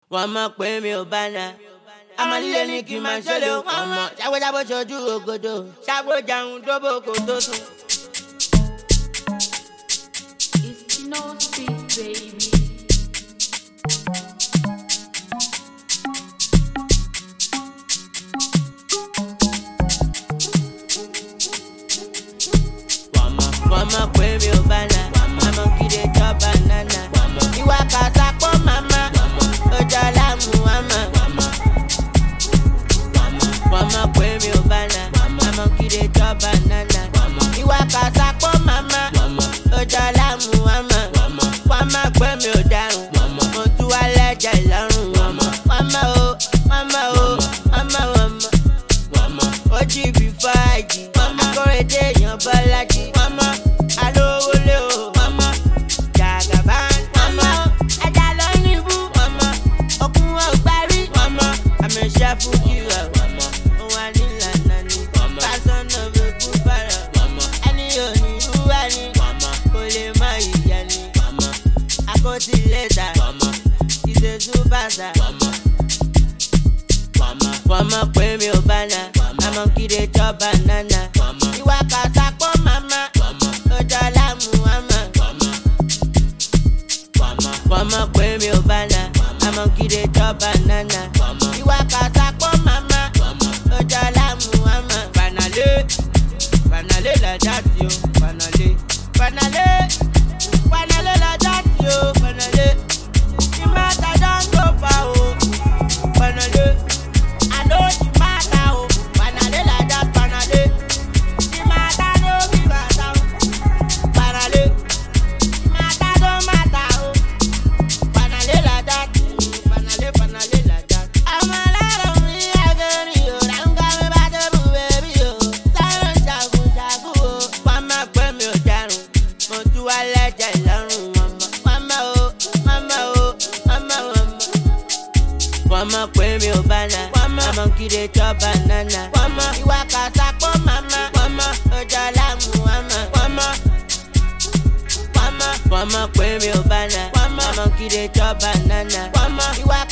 Wọ́n mọ̀ pé mi ò bá na. Amalile ní kí n máa ṣọlẹ̀ o. Wọ́n mọ̀ ṣàgbéjábọ̀ ṣojú ògodo. Ṣàgbéjáhùn dóbò kò tó sùn. It's no speed, baby. Wọ́n mọ̀ pé mi ò bá na. Àmọ́ kí lè jọ banana. Ìwà kàṣà pọ̀ màmá. Ọjọ́ láàmú àmà. Wọ́n mọ̀ pé mi ò bá na. Àmọ́ kí lè jọ banana. Ìwà kàṣà pọ̀ màmá. Ọjọ́ láàmú àmà. Wọ́n mọ̀ pé mi ò dárùn. Mo tú wá lẹ́jẹ̀ lọ́rùn. Wọ́n mọ̀ o, wọ́n mọ̀ o, wọ́n mọ̀ wọ́n mọ̀. Ó jí bí fáàjì. Akóredé èèyàn Bọ́lájí. Wọ́n mọ̀ alówó lé o. Wọ́n mọ̀ jàgàbá. Wọ́n mọ̀ ẹja lọ níbú. Wọ́n mọ̀ okun ọgbàrí. Wọ́n mọ̀ àmì iṣẹ́ fújì rẹ̀. Wọ́n mọ̀ ó wà nílànà ni. Pásánà mi kú bàrà. Ẹni ò ní wúwá ni. Kò lè má ìyá ni. Akótí lẹ́tà. Ìṣe súpàṣà. Wọ́n mọ̀ pé mi ò bá na. Àmọ́ kí lè jọ banana. Ìwà kàṣà pọ̀ màmá. Ọjọ́ láàmú àmà. Wọ́n mọ̀ pé mi ò bá na. Àmọ́ kí lè jọ banana. Ìwà kàṣà pọ̀ màmá. Ọjọ́ láàmú àmà. Fanale, fanale la jati o. Fanale, fanale, fanale la jati o. Fanale, the matter don go far o. Fanale, I know the matter o. Fanale la jati, fanale, the matter no be matter o. Fanale, the matter don't matter o. Fanale la jati, fanale, fanale la jati. I'm a lot of me again yo. I'm coming back to you baby yo. Sorry jagu jagu o. Wọ́n mọ̀ pé mi ò dárùn. Mo tú wá lẹ́jẹ̀ lọ́rùn. Wọ́n mọ̀ o, wọ́n mọ̀ o, wọ́n mọ̀ wọ́n mọ̀. Wọ́n mọ̀ pé mi ò bá na. Àmọ́ kí lè jọ banana. Ìwà kàṣà pọ̀ màmá. Ọjọ́ láàmú àmà. Wọ́n mọ̀ pé mi ò bá na. Àmọ́ kí lè jọ banana. Ìwà